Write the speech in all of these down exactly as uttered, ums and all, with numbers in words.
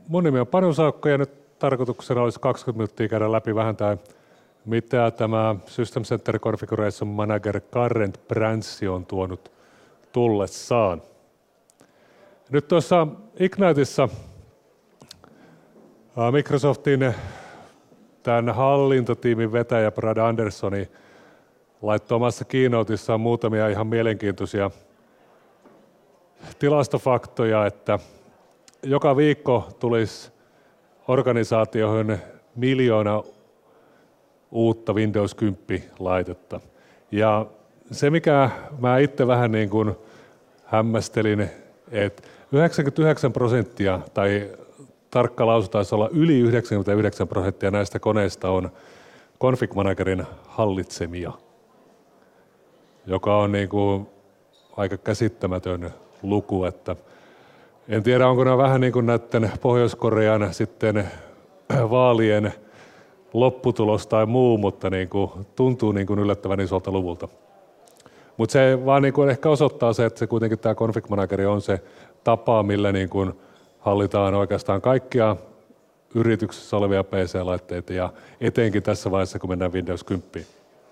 mun nimi on Panu Saukko ja nyt tarkoituksena olisi kaksikymmentä minuuttia käydä läpi vähän tämä, mitä tämä System Center Configuration Manager Current Branch on tuonut tullessaan. Nyt tuossa Igniteissa Microsoftin tämän hallintotiimin vetäjä Brad Andersoni laittoi omassa keynoteissaan muutamia ihan mielenkiintoisia tilastofaktoja, että joka viikko tulisi organisaatioihin miljoona uutta Windows kymmenen laitetta. Ja se, mikä mä itse vähän niin kuin hämmästelin, että yhdeksänkymmentäyhdeksän prosenttia, tai tarkka lausu taisi olla yli yhdeksänkymmentäyhdeksän prosenttia näistä koneista on Config Managerin hallitsemia, joka on niin kuin aika käsittämätön luku, että en tiedä, onko nämä vähän niin kuin näiden Pohjois-Korean sitten vaalien lopputulos tai muu, mutta niin kuin tuntuu niin kuin yllättävän isolta luvulta. Mutta se vaan niin kuin ehkä osoittaa se, että se kuitenkin tämä Config Manageri on se tapa, millä niin kuin hallitaan oikeastaan kaikkia yrityksessä olevia P C-laitteita ja etenkin tässä vaiheessa, kun mennään Windows kymmenen.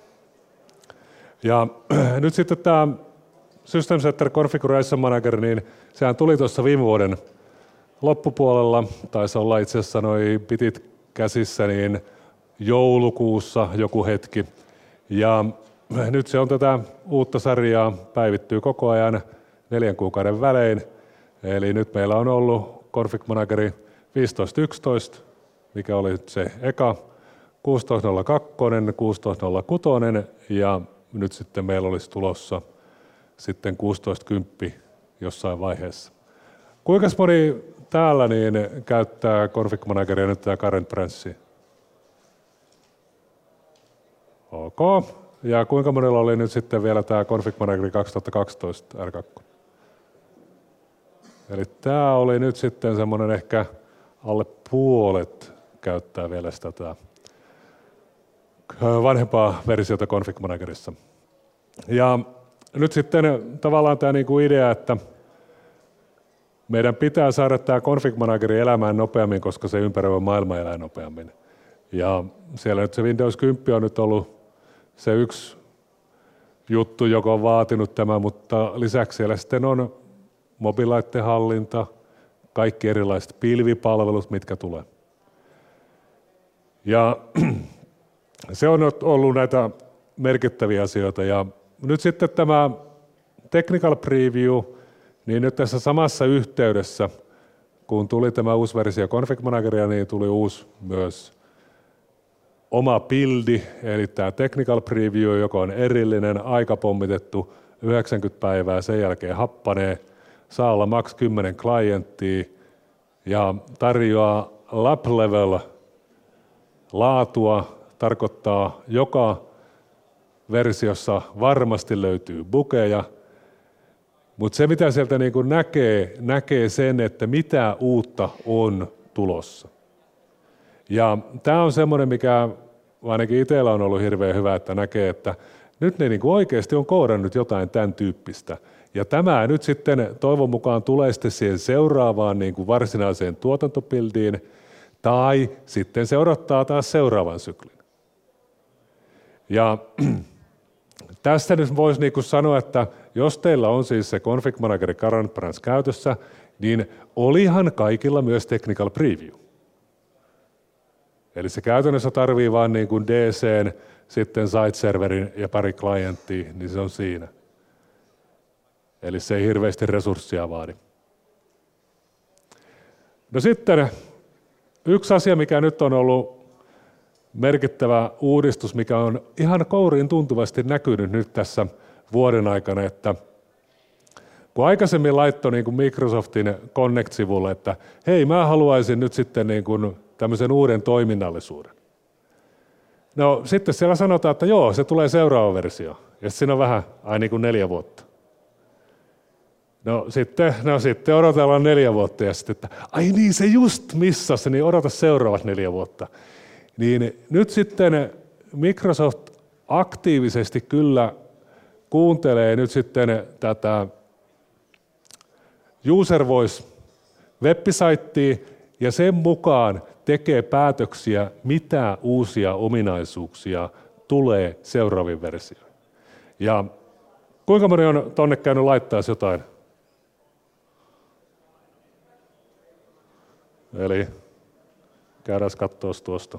Ja nyt sitten tämä System Center Configuration Manager, niin sehän tuli tuossa viime vuoden loppupuolella, taisi olla itse asiassa noi bitit käsissä, niin joulukuussa joku hetki. Ja nyt se on tätä uutta sarjaa, päivittyy koko ajan neljän kuukauden välein. Eli nyt meillä on ollut Config Manageri viisitoista yksitoista, mikä oli se eka, kuusitoista nolla kaksi, kuusitoista nolla kuusi ja nyt sitten meillä olisi tulossa sitten kuusitoista kymmenen jossain vaiheessa. Kuinka moni täällä niin käyttää Config Manageria nyt tämä Current Branchia? Ok. Ja kuinka monella oli nyt sitten vielä tämä Config Manager kaksituhattakaksitoista R kaksi? Eli tämä oli nyt sitten semmoinen ehkä alle puolet käyttää vielä sitä tämä vanhempaa versiota Config Managerissa. Ja nyt sitten tavallaan tämä niinku idea, että meidän pitää saada tämä Config Manageri elämään nopeammin, koska se ympäröivä maailma elää nopeammin. Ja siellä nyt se Windows kymmenen on nyt ollut se yksi juttu, joka on vaatinut tämä, mutta lisäksi siellä sitten on mobiilaitteen hallinta, kaikki erilaiset pilvipalvelut, mitkä tulee. Ja se on ollut näitä merkittäviä asioita. Ja nyt sitten tämä Technical Preview, niin nyt tässä samassa yhteydessä, kun tuli tämä uusi versio Config Manageria, niin tuli uusi myös oma buildi, eli tämä Technical Preview, joka on erillinen, aikapommitettu, yhdeksänkymmentä päivää, sen jälkeen happanee, saa olla max kymmenen klienttia ja tarjoaa lab level laatua, tarkoittaa joka versiossa varmasti löytyy bugeja, mutta se mitä sieltä niin kuin näkee, näkee sen, että mitä uutta on tulossa. Ja tämä on semmoinen, mikä ainakin itsellä on ollut hirveän hyvä, että näkee, että nyt ne niin kuin oikeasti on koodannut jotain tämän tyyppistä. Ja tämä nyt sitten toivon mukaan tulee sitten siihen seuraavaan niin kuin varsinaiseen tuotantopildiin, tai sitten se odottaa taas seuraavan syklin. Ja tästä nyt voisi niin kuin sanoa, että jos teillä on siis se Config Manager Current Branch käytössä, niin olihan kaikilla myös Technical Preview. Eli se käytännössä tarvii vain niin kuin D C:n, sitten site-serverin ja pari klienttia, niin se on siinä. Eli se ei hirveästi resursseja vaadi. No sitten yksi asia, mikä nyt on ollut merkittävä uudistus, mikä on ihan kouriin tuntuvasti näkynyt nyt tässä vuoden aikana, että kun aikaisemmin laittoi niin kuin Microsoftin Connect-sivulle, että hei, mä haluaisin nyt sitten niin kuin tämmöisen uuden toiminnallisuuden. No sitten siellä sanotaan, että joo, se tulee seuraava versio, ja siinä on vähän, ai niin kuin neljä vuotta. No sitten, no sitten odotellaan neljä vuotta, ja sitten, että ai niin, se just missasi, niin odota seuraavat neljä vuotta. Niin nyt sitten Microsoft aktiivisesti kyllä kuuntelee nyt sitten tätä User Voice web-saittia, ja sen mukaan tekee päätöksiä, mitä uusia ominaisuuksia tulee seuraaviin versioihin. Ja kuinka moni on tonne käynyt laittaa jotain? Eli käydään katsoa tuosta.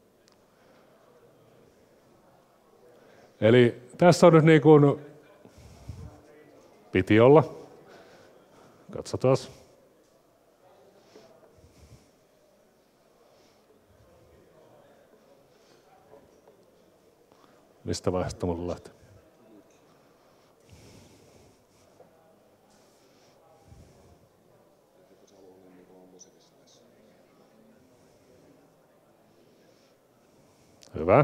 Eli tässä on nyt niin kuin piti olla. Katsotaan. Mistä vaiheesta mulla lähtee? Hyvä.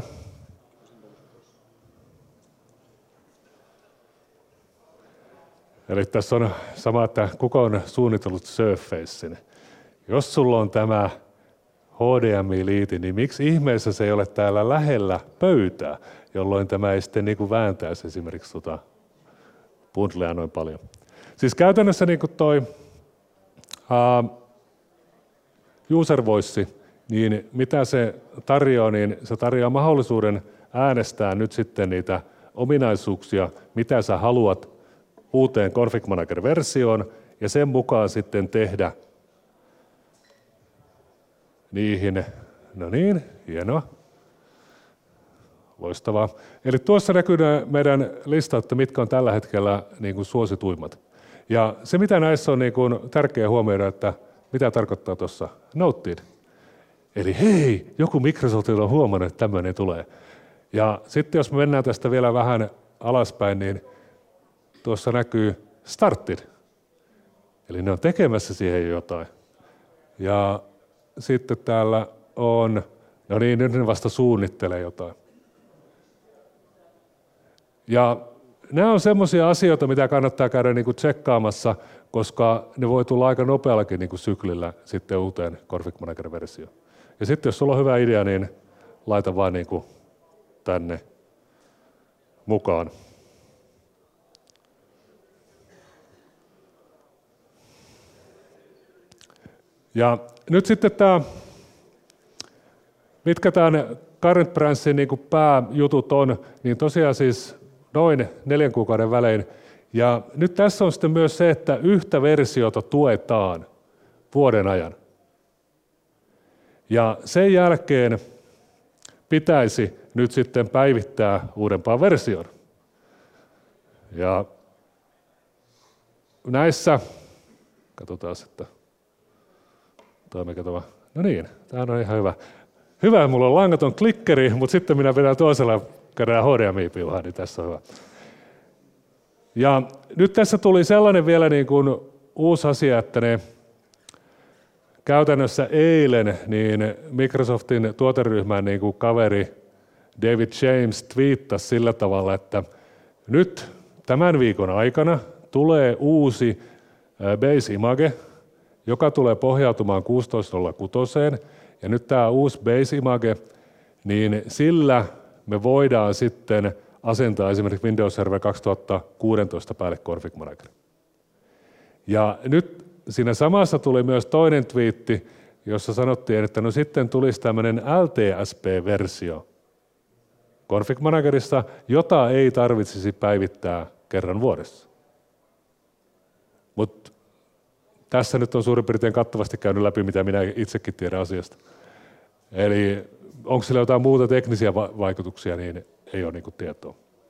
Eli tässä on sama, että kuka on suunnitellut Surfacein. Jos sulla on tämä H D M I-liiti, niin miksi ihmeessä se ei ole täällä lähellä pöytää, jolloin tämä ei sitten niin kuin vääntäisi esimerkiksi tuota bundlea noin paljon. Siis käytännössä niin kuin toi uh, user voice, niin mitä se tarjoaa, niin se tarjoaa mahdollisuuden äänestää nyt sitten niitä ominaisuuksia, mitä sä haluat uuteen Config Manager-versioon, ja sen mukaan sitten tehdä niihin, no niin, hienoa, loistavaa. Eli tuossa näkyy meidän lista, että mitkä on tällä hetkellä niin kuin suosituimmat. Ja se, mitä näissä on niin kuin tärkeää huomioida, että mitä tarkoittaa tuossa Noted. Eli hei, joku Microsoftilla on huomannut, että tämmöinen tulee. Ja sitten jos me mennään tästä vielä vähän alaspäin, niin tuossa näkyy Started. Eli ne on tekemässä siihen jotain. Ja sitten täällä on, no niin, nyt ne vasta suunnittelee jotain. Ja nämä on semmoisia asioita, mitä kannattaa käydä niin kuin tsekkaamassa, koska ne voi tulla aika nopeallakin niin kuin syklillä sitten uuteen Config Manager-versioon. Ja sitten jos sulla on hyvä idea, niin laita vaan niin kuin tänne mukaan. Ja nyt sitten tämä, mitkä tämän Current Branchin niin kuin pääjutut on, niin tosiaan siis noin neljän kuukauden välein. Ja nyt tässä on sitten myös se, että yhtä versiota tuetaan vuoden ajan. Ja sen jälkeen pitäisi nyt sitten päivittää uudempaan versioon. Ja näissä, katsotaan sitten, toimiko tämä. No niin, tämä on ihan hyvä. Hyvä, mulla on langaton klikkeri, mutta sitten minä vedän toisella kädellä H D M I-piuhaa, niin tässä on hyvä. Ja nyt tässä tuli sellainen vielä niin kuin uusi asia, että ne käytännössä eilen niin Microsoftin tuoteryhmän niin kuin kaveri David James twiittasi sillä tavalla, että nyt tämän viikon aikana tulee uusi Base Image, joka tulee pohjautumaan kuusitoista nolla kuusi, ja nyt tämä uusi Base Image, niin sillä me voidaan sitten asentaa esimerkiksi Windows Server kaksituhattakuusitoista päälle Config Manager. Ja nyt siinä samassa tuli myös toinen twiitti, jossa sanottiin, että no sitten tulisi tämmöinen L T S P-versio Config Managerissa, jota ei tarvitsisi päivittää kerran vuodessa. Mutta tässä nyt on suurin piirtein kattavasti käynyt läpi, mitä minä itsekin tiedän asiasta. Eli onko sillä jotain muuta teknisiä vaikutuksia, niin ei ole niinku tietoa.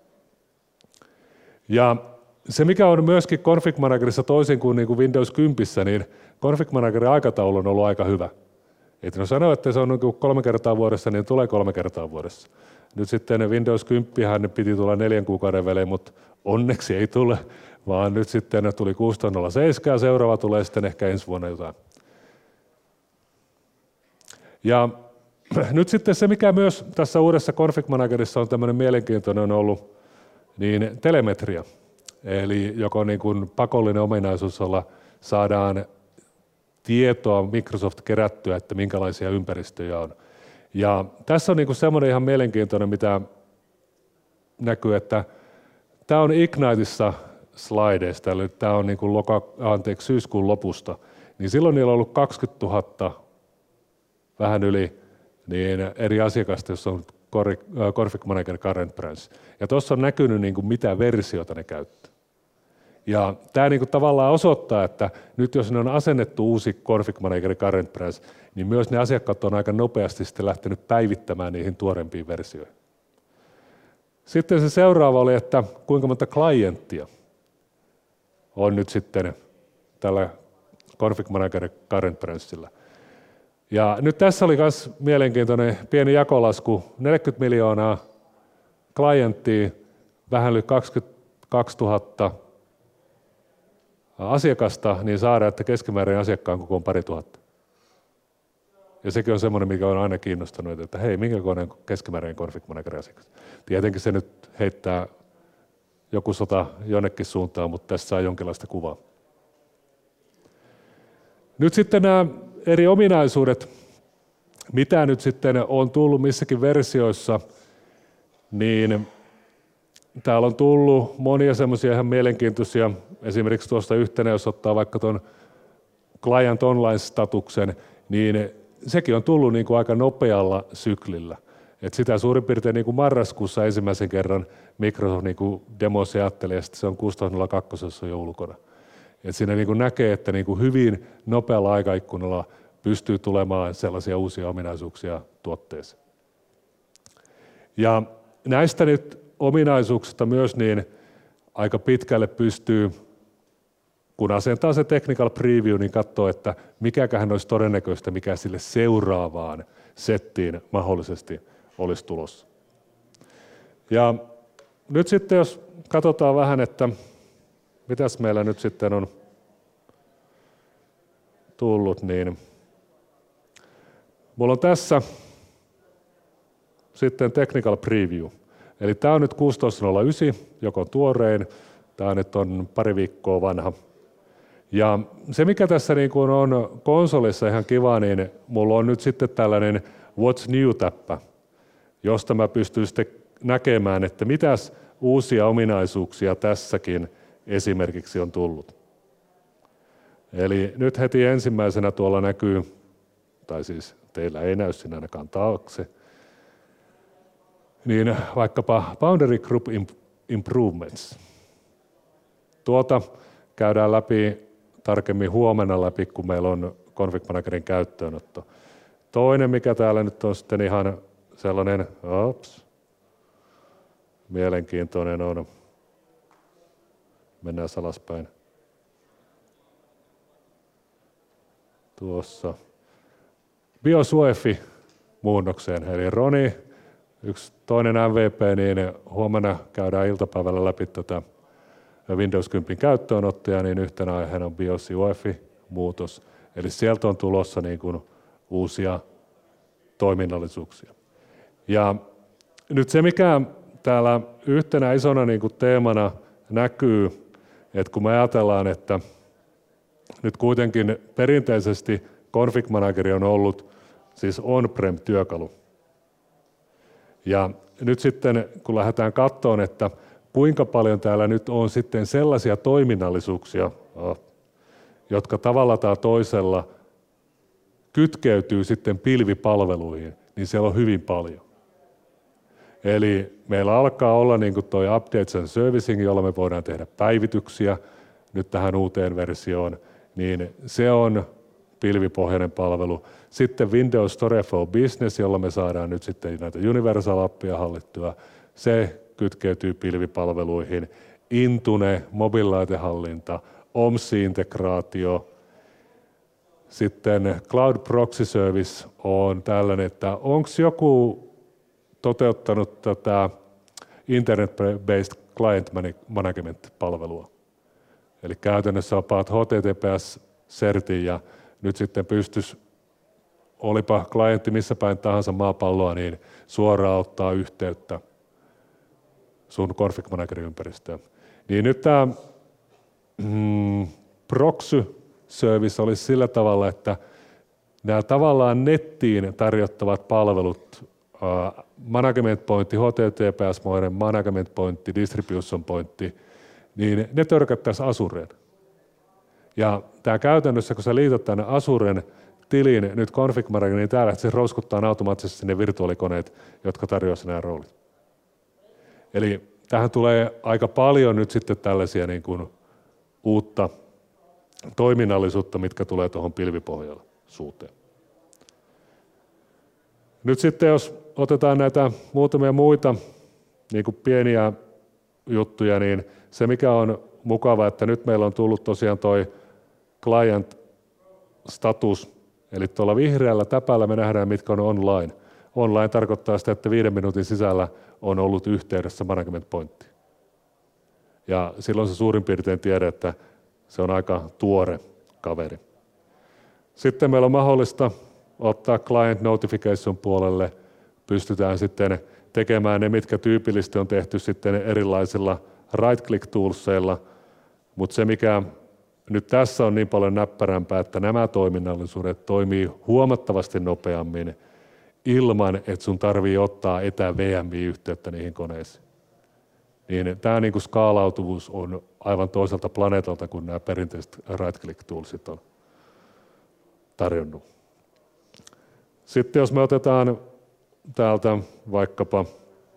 Ja se, mikä on myöskin Config Managerissa toisin kuin niinku Windows kymmenen, niin Config Managerin aikataulu on ollut aika hyvä. Et no sanoo, että se on niinku kolme kertaa vuodessa, niin tulee kolme kertaa vuodessa. Nyt sitten Windows kymmenen piti tulla neljän kuukauden välein, mutta onneksi ei tule, vaan nyt sitten tuli kuusitoista nolla seitsemän ja seuraava tulee sitten ehkä ensi vuonna jotain. Ja nyt sitten se, mikä myös tässä uudessa Config Managerissa on tämmöinen mielenkiintoinen on ollut, niin telemetria. Eli joko niin kuin pakollinen ominaisuus, jolla saadaan tietoa Microsoft kerättyä, että minkälaisia ympäristöjä on. Ja tässä on niin kuin semmoinen ihan mielenkiintoinen, mitä näkyy, että tämä on Igniteissa slideista, eli tämä on niin kuin loka, anteeksi, syyskuun lopusta, niin silloin niillä on ollut kaksikymmentätuhatta vähän yli niin eri asiakasta, jossa on Config Manager Current Branch. Ja tuossa on näkynyt niin kuin mitä versiota ne käyttää. Ja tämä niin kuin tavallaan osoittaa, että nyt jos ne on asennettu uusi Config Manager Current Branch, niin myös ne asiakkaat on aika nopeasti sitten lähtenyt päivittämään niihin tuorempiin versioihin. Sitten se seuraava oli, että kuinka monta klienttia on nyt sitten tällä Config Manager Current Branchilla. Ja nyt tässä oli myös mielenkiintoinen pieni jakolasku, neljäkymmentä miljoonaa klienttia, vähän yli kaksikymmentäkaksituhatta asiakasta, niin saadaan, että keskimääräinen asiakkaan koko on pari tuhatta. Ja sekin on semmoinen, mikä on aina kiinnostanut, että hei, minkä kokoinen keskimääräinen Config Manager asiakas. Tietenkin se nyt heittää joku sota jonnekin suuntaan, mutta tässä saa jonkinlaista kuvaa. Nyt sitten nämä eri ominaisuudet, mitä nyt sitten on tullut missäkin versioissa, niin täällä on tullut monia semmoisia ihan mielenkiintoisia, esimerkiksi tuosta yhtenä, jos ottaa vaikka tuon Client Online-statuksen, niin sekin on tullut niin kuin aika nopealla syklillä. Et sitä suurin piirtein niin kuin marraskuussa ensimmäisen kerran Microsoft niin kuin demosi ajatteli, ja sitten se on kuusitoista nolla kaksi jo ulkona. Et siinä niin kuin näkee, että niin kuin hyvin nopealla aikaikkunalla pystyy tulemaan sellaisia uusia ominaisuuksia tuotteeseen. Ja näistä nyt ominaisuuksista myös niin aika pitkälle pystyy, kun asentaa se technical preview, niin katsoo, että mikäköhän olisi todennäköistä, mikä sille seuraavaan settiin mahdollisesti olisi tulossa. Ja nyt sitten jos katsotaan vähän, että mitäs meillä nyt sitten on tullut, niin mulla on tässä sitten technical preview. Eli tämä on nyt kuusitoista nolla yhdeksän, joko tuorein, tämä nyt on pari viikkoa vanha. Ja se mikä tässä niin kuin on konsolissa ihan kiva, niin mulla on nyt sitten tällainen What's New-täppä, josta mä pystyn sitten näkemään, että mitäs uusia ominaisuuksia tässäkin esimerkiksi on tullut. Eli nyt heti ensimmäisenä tuolla näkyy, tai siis teillä ei näy siinä ainakaan taakse, niin vaikkapa Boundary Group Improvements. Tuota käydään läpi tarkemmin huomenna läpi, kun meillä on Config Managerin käyttöönotto. Toinen, mikä täällä nyt on sitten ihan sellainen, ops, mielenkiintoinen on, mennään alaspäin. Tuossa BIOS U E F I-muunnokseen, eli Roni, yksi toinen M V P, niin huomenna käydään iltapäivällä läpi tätä Windows kymmenen käyttöönottoja, niin yhtenä aiheena on BIOS U E F I-muutos. Eli sieltä on tulossa niin kuin uusia toiminnallisuuksia. Ja nyt se, mikä täällä yhtenä isona niin kuin teemana näkyy, että kun me ajatellaan, että nyt kuitenkin perinteisesti Config Manager on ollut siis on-prem-työkalu. Ja nyt sitten, kun lähdetään katsomaan, että kuinka paljon täällä nyt on sitten sellaisia toiminnallisuuksia, jotka tavalla tai toisella kytkeytyy sitten pilvipalveluihin, niin siellä on hyvin paljon. Eli meillä alkaa olla niin kuin toi Updates and Servicing, jolla me voidaan tehdä päivityksiä nyt tähän uuteen versioon, niin se on pilvipohjainen palvelu. Sitten Windows Store for Business, jolla me saadaan nyt sitten näitä Universal-appia hallittua, se kytkeytyy pilvipalveluihin. Intune, mobiililaitehallinta, O M S-integraatio, sitten Cloud Proxy Service on tällainen, että onko joku toteuttanut tätä Internet-based Client Management-palvelua. Eli käytännössä apaat H T T P S-sertin ja nyt sitten pystyisi, olipa klientti missä päin tahansa maapalloa, niin suoraan ottaa yhteyttä sun Config Manager-ympäristöön. Niin nyt tämä mm, Proxy Service olisi sillä tavalla, että nämä tavallaan nettiin tarjottavat palvelut, uh, Management Pointti, H T T P S-moinen, Management Pointti, Distribution Pointti, niin ne törkättäisiin Azureen. Ja tämä käytännössä, kun sä liität tänne Azuren tilin nyt config managerissa, niin täällä se rouskuttaa automaattisesti ne virtuaalikoneet, jotka tarjoavat nämä roolit. Eli tähän tulee aika paljon nyt sitten tällaisia niin kuin uutta toiminnallisuutta, mitkä tulee tuohon pilvipohjaisuuteen. Nyt sitten jos otetaan näitä muutamia muita niin kuin pieniä juttuja, niin se mikä on mukava, että nyt meillä on tullut tosiaan toi client status, eli tuolla vihreällä täpällä me nähdään, mitkä on online. Online tarkoittaa sitä, että viiden minuutin sisällä on ollut yhteydessä management pointtiin. Ja silloin se suurin piirtein tiedä, että se on aika tuore kaveri. Sitten meillä on mahdollista ottaa client notification puolelle, pystytään sitten tekemään ne, mitkä tyypillisesti on tehty sitten erilaisilla right-click-toolseilla, mutta se mikä nyt tässä on niin paljon näppärämpää, että nämä toiminnallisuudet toimii huomattavasti nopeammin ilman, että sun tarvii ottaa etä-V M I-yhteyttä niihin koneisiin. Niin tämä niin kuin skaalautuvuus on aivan toiselta planeetalta kuin nämä perinteiset right-click-toolsit on tarjonnut. Sitten jos me otetaan täältä vaikkapa,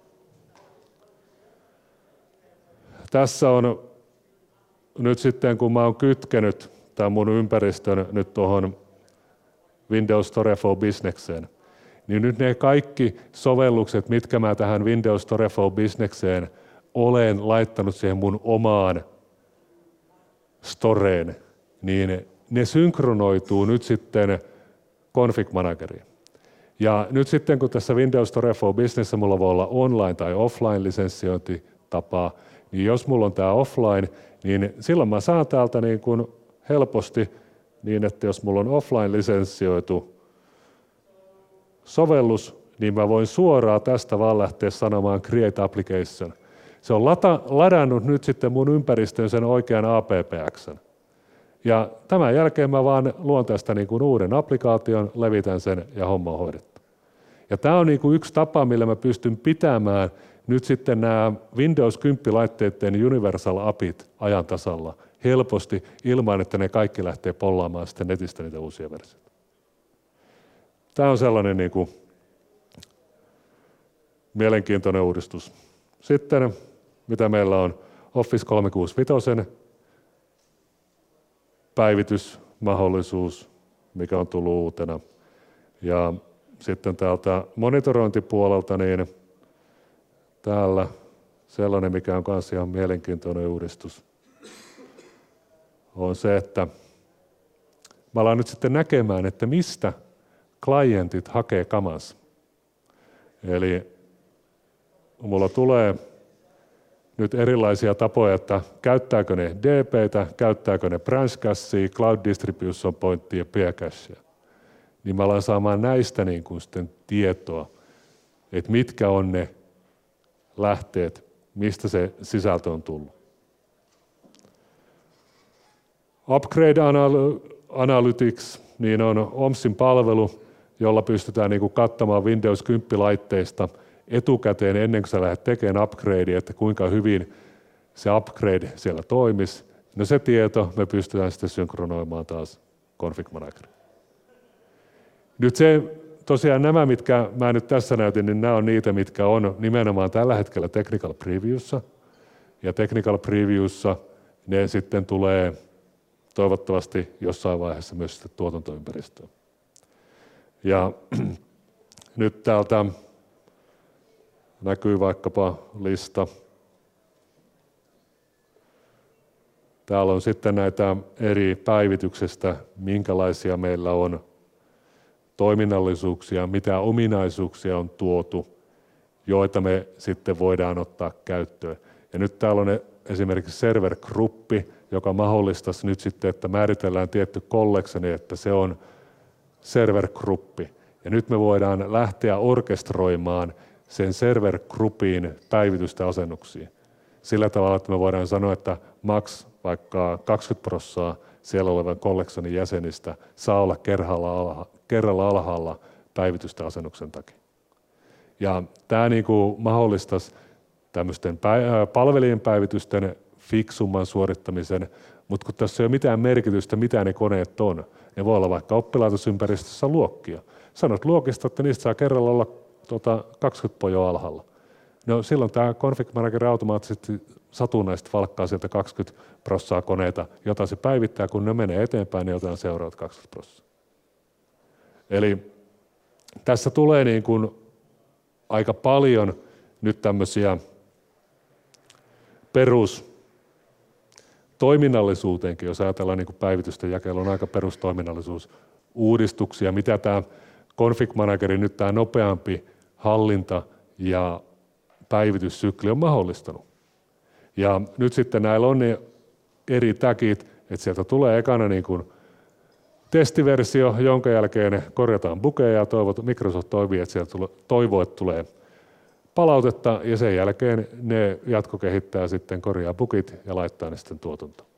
tässä on nyt sitten kun mä oon kytkenyt tämän mun ympäristön nyt tuohon Windows Store for Businesseen, niin nyt ne kaikki sovellukset, mitkä mä tähän Windows Store for Businesseen olen laittanut siihen mun omaan storeen, niin ne synkronoituu nyt sitten config manageriin. Ja nyt sitten kun tässä Windows Store for Business mulla voi olla online tai offline lisenssiointitapaa, niin jos mulla on tämä offline, niin silloin mä saan täältä niin kuin helposti niin, että jos mulla on offline lisenssioitu sovellus, niin mä voin suoraan tästä vaan lähteä sanomaan create application. Se on lata, ladannut nyt sitten mun ympäristöön sen oikean A P P X:n. Ja tämän jälkeen mä vaan luon tästä niin kuin uuden applikaation, levitän sen ja homma on hoidettu. Ja tämä on niin kuin yksi tapa, millä mä pystyn pitämään nyt sitten nämä Windows kymmenen-laitteiden Universal Appit ajan tasalla helposti ilman, että ne kaikki lähtee pollaamaan sitten netistä niitä uusia versioita. Tämä on sellainen niin kuin mielenkiintoinen uudistus. Sitten mitä meillä on Office kolmesataakuusikymmentäviisi päivitysmahdollisuus, mikä on tullut uutena. Ja sitten täältä monitorointipuolelta, niin täällä sellainen, mikä on myös ihan mielenkiintoinen uudistus, on se, että mä alan nyt sitten näkemään, että mistä klientit hakee kamansa. Eli mulla tulee nyt erilaisia tapoja, että käyttääkö ne D P:tä, käyttääkö ne branch cachea, cloud distribution pointtia ja peer cachea. Niin mä alan saamaan näistä niin kuin sitten tietoa, että mitkä on ne lähteet, mistä se sisältö on tullut. Upgrade Analytics niin on O M Sin palvelu, jolla pystytään niin kuin katsomaan Windows kymmenen-laitteista etukäteen ennen kuin sä lähdet tekemään upgradea, että kuinka hyvin se upgrade siellä toimisi. No se tieto me pystytään sitten synkronoimaan taas config manageriin. Nyt se, tosiaan nämä, mitkä mä nyt tässä näytin, niin nämä on niitä, mitkä on nimenomaan tällä hetkellä Technical Previewssa. Ja Technical Previewssa ne sitten tulee toivottavasti jossain vaiheessa myös sitten tuotantoympäristöön. Ja nyt täältä näkyy vaikkapa lista. Täällä on sitten näitä eri päivityksestä, minkälaisia meillä on toiminnallisuuksia, mitä ominaisuuksia on tuotu, joita me sitten voidaan ottaa käyttöön. Ja nyt täällä on esimerkiksi server-gruppi, joka mahdollistaisi nyt sitten, että määritellään tietty collectioni, että se on server-gruppi. Ja nyt me voidaan lähteä orkestroimaan sen server-gruppiin päivitystä asennuksia. Sillä tavalla, että me voidaan sanoa, että max vaikka kaksikymmentä prosenttia siellä olevan collectionin jäsenistä saa olla kerralla, alha, kerralla alhaalla päivitystä asennuksen takia. Ja tämä niin kuin mahdollistaisi tämmöisten palvelijan päivitysten fiksumman suorittamisen, Mutta kun tässä ei ole mitään merkitystä, mitä ne koneet on, ne voi olla vaikka oppilaitosympäristössä luokkia. Sanot luokista, että niistä saa kerralla olla tuota, kaksikymmentä pojoa alhaalla. No silloin tämä config manager automaattisesti satunnaisesti valkkaa sieltä kaksikymmentä prossaa koneita, jota se päivittää, kun ne menee eteenpäin, niin otetaan seuraavat kaksikymmentä prossaa. Eli tässä tulee niin kuin aika paljon nyt tämmöisiä perustoiminnallisuuteenkin, jos ajatellaan niin kuin päivitysten jakelu, on aika perustoiminnallisuusuudistuksia, mitä tämä config manageri, nyt tämä nopeampi hallinta ja päivityssykli on mahdollistanut. Ja nyt sitten näillä on ne eri tagit, että sieltä tulee ekana niin kuin testiversio, jonka jälkeen korjataan bugeja ja toivot, Microsoft toivoo, että sieltä tulee, toivoo, että tulee palautetta ja sen jälkeen ne jatkokehittää sitten, korjaa bugit ja laittaa ne sitten tuotantoon.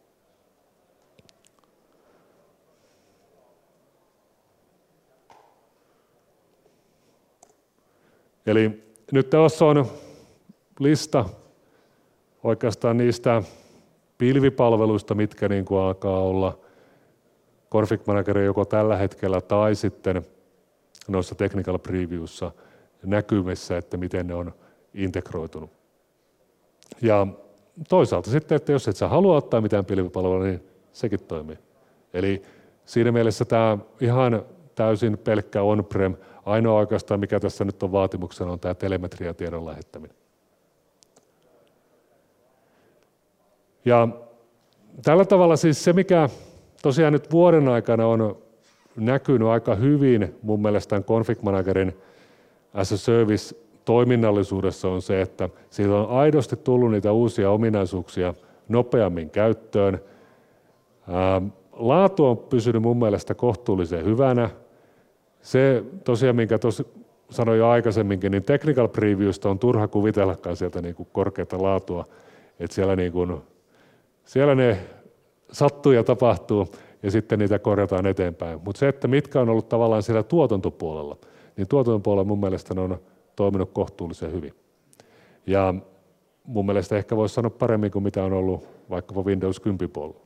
Eli nyt tässä on lista oikeastaan niistä pilvipalveluista, mitkä niin kuin alkaa olla config manageria joko tällä hetkellä tai sitten noissa technical previewissa näkymissä, että miten ne on integroitunut. Ja toisaalta sitten, että jos et sä halua ottaa mitään pilvipalvelua, niin sekin toimii. Eli siinä mielessä tämä ihan täysin pelkkä on-prem, ainoa oikeastaan mikä tässä nyt on vaatimuksena on tämä telemetriatiedon lähettäminen. Ja tällä tavalla siis se, mikä tosiaan nyt vuoden aikana on näkynyt aika hyvin mun mielestä tämän config managerin as a service toiminnallisuudessa on se, että siitä on aidosti tullut niitä uusia ominaisuuksia nopeammin käyttöön. Ää, laatu on pysynyt mun mielestä kohtuullisen hyvänä. Se tosiaan, minkä tos, sanoin jo aikaisemminkin, niin technical previewsta on turha kuvitellakaan sieltä niin kuin korkeata laatua, että siellä, niin kuin, siellä ne sattuu ja tapahtuu ja sitten niitä korjataan eteenpäin. Mutta se, että mitkä on ollut tavallaan siellä tuotantopuolella, niin tuotantopuolella mun mielestä ne on toiminut kohtuullisen hyvin. Ja mun mielestä ehkä voisi sanoa paremmin kuin mitä on ollut vaikkapa Windows kymmenen puolella.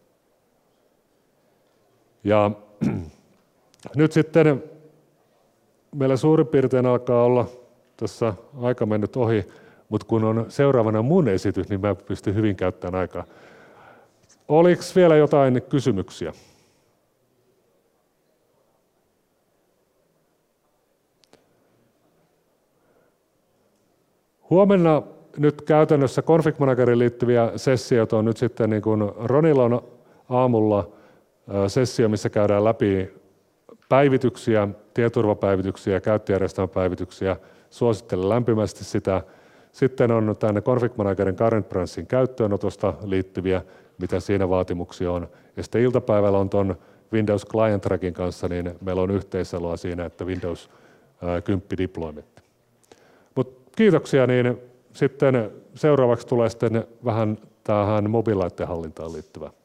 Ja nyt sitten meillä suurin piirtein alkaa olla tässä aika mennyt ohi, mutta kun on seuraavana mun esitys, niin mä pystyn hyvin käyttämään aikaa. Oliko vielä jotain kysymyksiä? Huomenna nyt käytännössä config manageriin liittyviä sessioita on nyt sitten niin kuin Ronilla on aamulla sessio, missä käydään läpi päivityksiä, tietoturvapäivityksiä ja käyttöjärjestelmäpäivityksiä. Suosittelen lämpimästi sitä. Sitten on tänne config managerin current branching käyttöönotosta liittyviä, mitä siinä vaatimuksia on. Ja sitten iltapäivällä on tuon Windows Client Trackin kanssa, niin meillä on yhteiseloa siinä, että Windows kymmenen deployment. Mut kiitoksia, niin sitten seuraavaksi tulee sitten vähän tähän mobiililaitteen hallintaan liittyvä